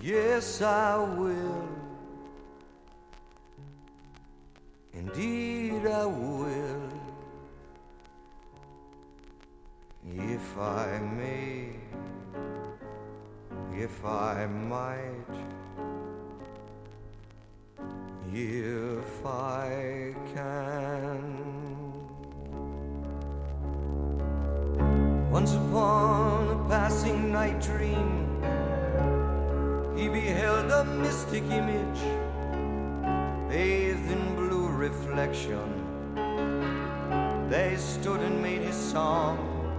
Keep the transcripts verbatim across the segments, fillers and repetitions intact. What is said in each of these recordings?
Yes, I will. Indeed, I will. If I may, if I might, if I can. Once upon a passing night dream, he beheld a mystic image, bathed in blue reflection. They stood and made his song,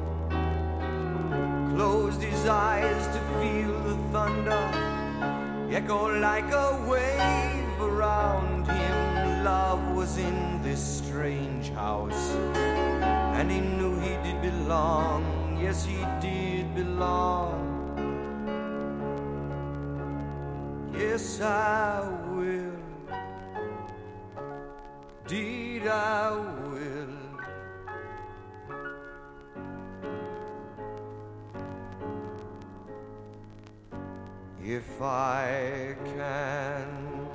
closed his eyes to feel the thunder echo like a wave around him. Love was in this strange house, and he knew he did belong. Yes, he did belong. Yes, I will. Deed, I will. If I can.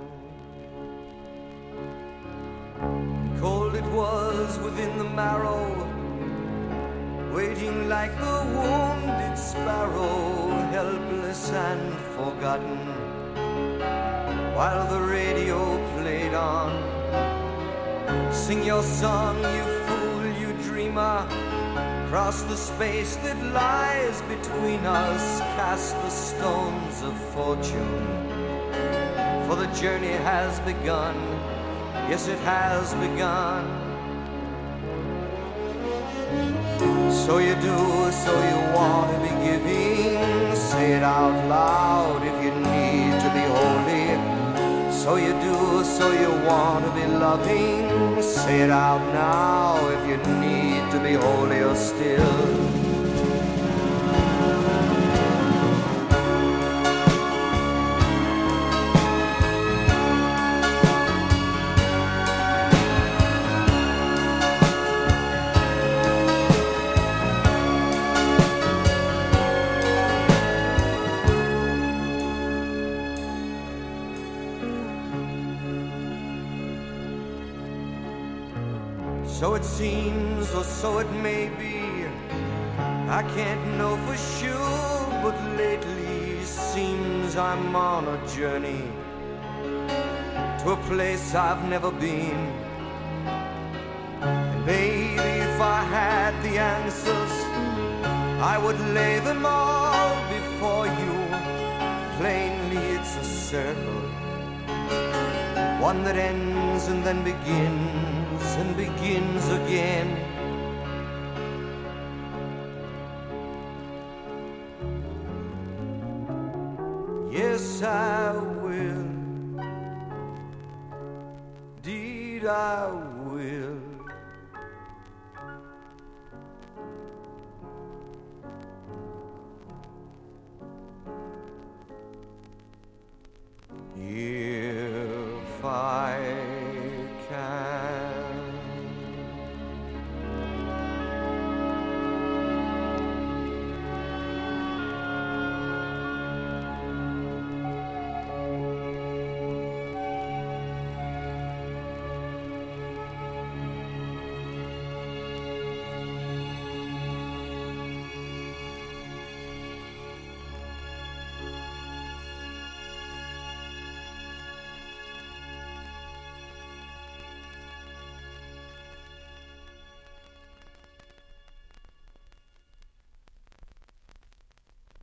Cold it was within the marrow, waiting like the wounded sparrow, helpless and forgotten, while the radio played on. Sing your song, you fool, you dreamer. Cross the space that lies between us. Cast the stones of fortune, for the journey has begun. Yes, it has begun. So you do, so you want to be giving. Say it out loud if you need to be holy. So you do, so you want to be loving. Say it out now if you need to be holier still. So it seems, or so it may be, I can't know for sure, but lately seems I'm on a journey to a place I've never been. And baby, if I had the answers, I would lay them all before you. Plainly it's a circle, one that ends and then begins and begins again. Yes, I will.